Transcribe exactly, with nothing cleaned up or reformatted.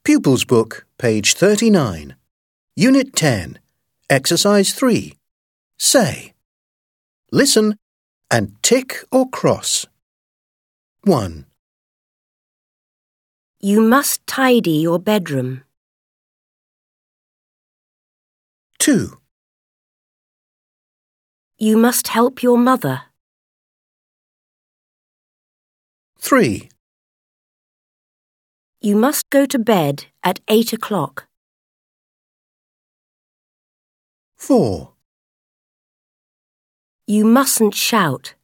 Pupils Book, page thirty-nine. Unit ten, Exercise three. Say. Listen and tick or cross. one. You must tidy your bedroom. two. You must help your mother. three. You must go to bed at eight o'clock. four. You mustn't shout.